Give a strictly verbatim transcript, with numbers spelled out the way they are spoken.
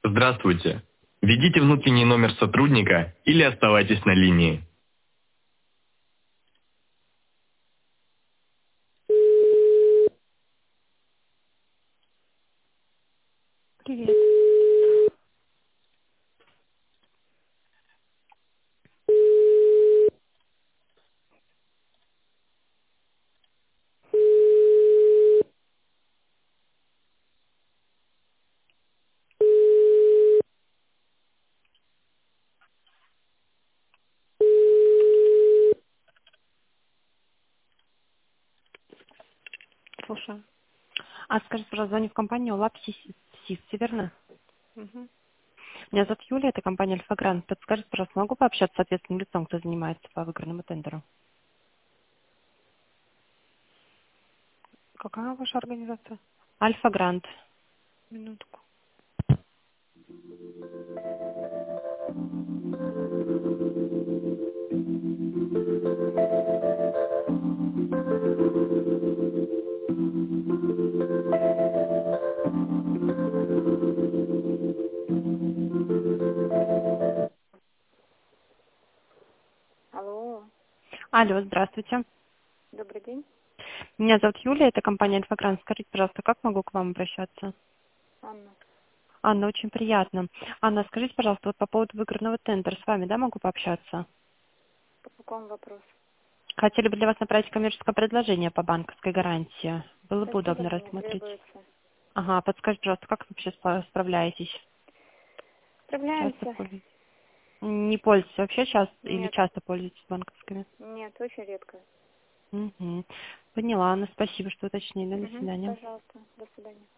Здравствуйте. Введите внутренний номер сотрудника или оставайтесь на линии. Привет. Слушаю. А скажите, пожалуйста, звоню в компанию Lab Sys, верно? Мгм. Меня зовут Юлия, это компания Альфа Грант. Подскажите, пожалуйста, могу пообщаться с ответственным лицом, кто занимается по выигранному тендеру? Какая ваша организация? Альфа Грант. Минутку. Алло, Алло, здравствуйте. добрый день, Меня зовут Юлия, это компания Альфа Грант. Скажите, пожалуйста, как могу к вам обращаться? Анна. Анна, очень приятно. Анна, скажите, пожалуйста, вот по поводу выигранного тендера с вами, да, могу пообщаться? По какому вопросу? Хотели бы для вас направить коммерческое предложение по банковской гарантии. Было бы Спасибо, удобно но не рассмотреть. требуется. Ага, подскажите, пожалуйста, как вы вообще спа- справляетесь? Часто Справляемся? пользуетесь? Не пользуетесь вообще часто или Нет, часто пользуетесь банковскими? нет, очень редко. Мгм. Поняла, Анна, спасибо, что уточнили. До Угу, свидания. пожалуйста, до свидания.